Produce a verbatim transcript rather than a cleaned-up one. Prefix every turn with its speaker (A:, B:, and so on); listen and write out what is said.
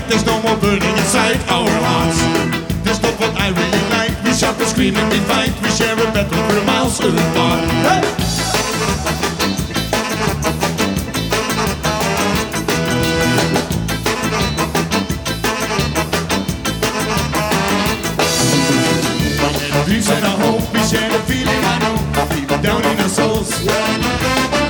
A: there's no more burning inside our hearts. There's not what I really like. We shout, we scream and we fight. We share a battle for miles apart. Hey! These are the whole